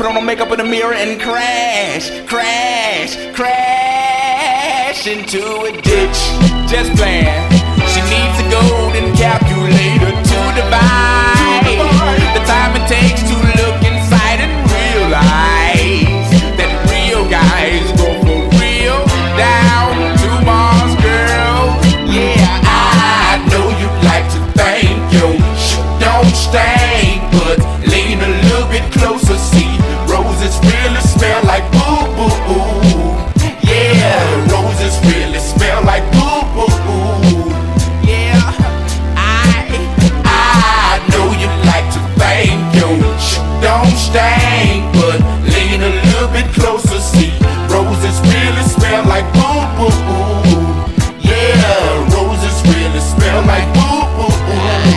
put on makeup in the mirror and crash into a ditch. Just playing. She needs a golden calculator to divide the time it takes to look inside and realize that real guys go for real down to Mars, girl. Yeah, I know you like to think your shit don't stink, but lean a little bit closer, see roses really smell like boo boo boo. Yeah, roses really smell like boo boo boo. Yeah, I know you like to think your shit don't stink, but lean a little bit closer, see roses really smell like boo boo boo. Yeah, roses really smell like boo boo boo.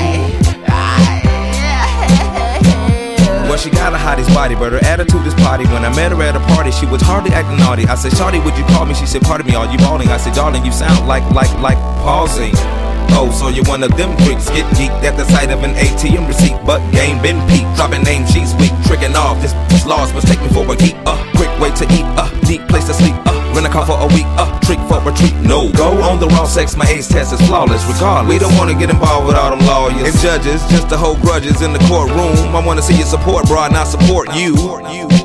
Well, she got a hottie's body, but her attitude is potty. When I met her at a party, she was hardly acting naughty. I said, "Shawty, would you call me?" She said, "Pardon me, are you balling?" I said, "Darling, you sound like pausing." Oh, so you're one of them freaks, get geeked at the sight of an ATM receipt, but game been peaked, dropping name, she's weak, tricking off, this lost mistake me for a geek, quick way to eat, neat place to sleep, rent a car for a week, trick for retreat, no, go on the raw sex, my age test is flawless, regardless, we don't wanna get involved with all them lawyers and judges, just to hold grudges in the courtroom, I wanna see you support, bro, not support you.